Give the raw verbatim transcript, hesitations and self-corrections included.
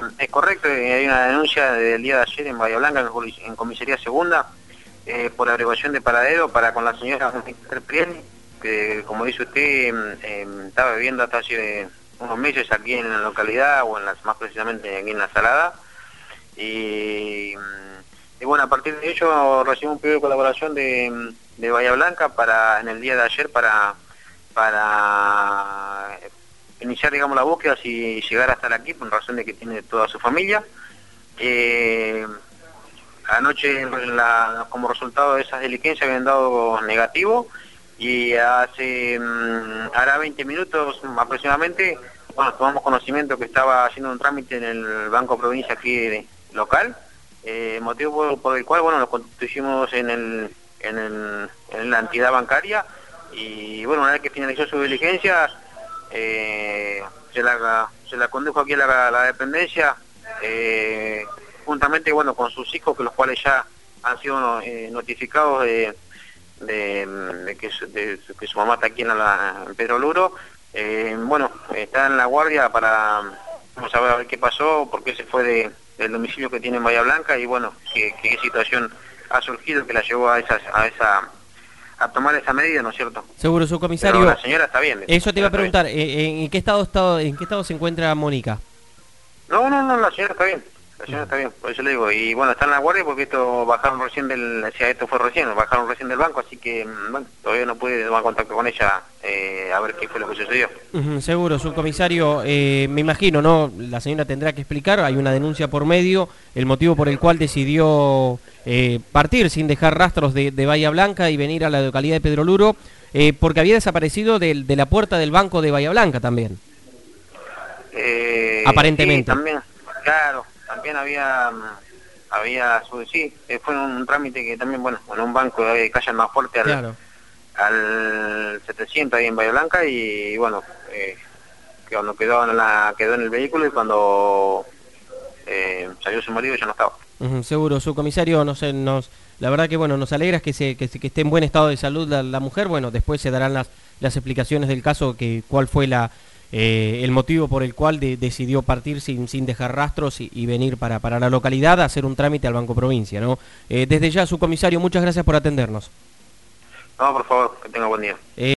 es correcto, hay una denuncia del día de ayer en Bahía Blanca, en Comisaría Segunda, eh, por averiguación de paradero para con la señora Priel, que como dice usted, eh, estaba viviendo hasta hace unos meses aquí en la localidad, o en las, más precisamente aquí en La Salada, y, y bueno, a partir de ello recibimos un pedido de colaboración de, de Bahía Blanca para, en el día de ayer, para, para iniciar, digamos, la búsqueda y llegar hasta aquí, por razón de que tiene toda su familia. Eh, anoche, la, como resultado de esas diligencias, habían dado negativo, y hace, um, hará veinte minutos aproximadamente, bueno, tomamos conocimiento que estaba haciendo un trámite en el Banco Provincia aquí de, local, eh, motivo por, por el cual, bueno, nos constituimos en, el, en, el, en la entidad bancaria, y bueno, una vez que finalizó su diligencia, eh, se, la, se la condujo aquí a la, la dependencia, eh, juntamente, bueno, con sus hijos, que los cuales ya han sido eh, notificados de De, de, que su, de que su mamá está aquí en, la, en Pedro Luro. Eh, bueno, está en la guardia para vamos a ver, a ver qué pasó, por qué se fue de, del domicilio que tiene en Bahía Blanca, y bueno, qué, qué situación ha surgido que la llevó a esa, a esa a tomar esa medida, ¿no es cierto? Seguro, su comisario. Pero la señora está bien. Eso te iba a preguntar, ¿en, en qué estado, estado en qué estado se encuentra Mónica? No, no, no, la señora está bien. La señora está bien, por eso le digo. Y bueno, está en la guardia porque esto bajaron recién del... O sea, esto fue recién, bajaron recién del banco, así que, bueno, todavía no pude tomar contacto con ella eh, a ver qué fue lo que sucedió. Uh-huh, seguro, subcomisario. Eh, me imagino, ¿no? La señora tendrá que explicar, hay una denuncia por medio, el motivo por el cual decidió eh, partir sin dejar rastros de, de Bahía Blanca y venir a la localidad de Pedro Luro, eh, porque había desaparecido de, de la puerta del banco de Bahía Blanca también. Eh, Aparentemente. Sí, también, claro. También había, había sí, fue un trámite que también, bueno, en un banco de calle más fuerte al, claro. al setecientos ahí en Bahía Blanca, y bueno, eh, que cuando quedó en, la, quedó en el vehículo, y cuando eh, salió su marido ya no estaba. Uh-huh, seguro, su comisario, no sé, nos, la verdad que bueno, nos alegra que, se, que, que esté en buen estado de salud la, la mujer. Bueno, después se darán las, las explicaciones del caso, que cuál fue la... Eh, el motivo por el cual de, decidió partir sin, sin dejar rastros y, y venir para, para la localidad a hacer un trámite al Banco Provincia, ¿no? Eh, desde ya, su comisario, muchas gracias por atendernos. No, por favor, que tenga buen día. Eh,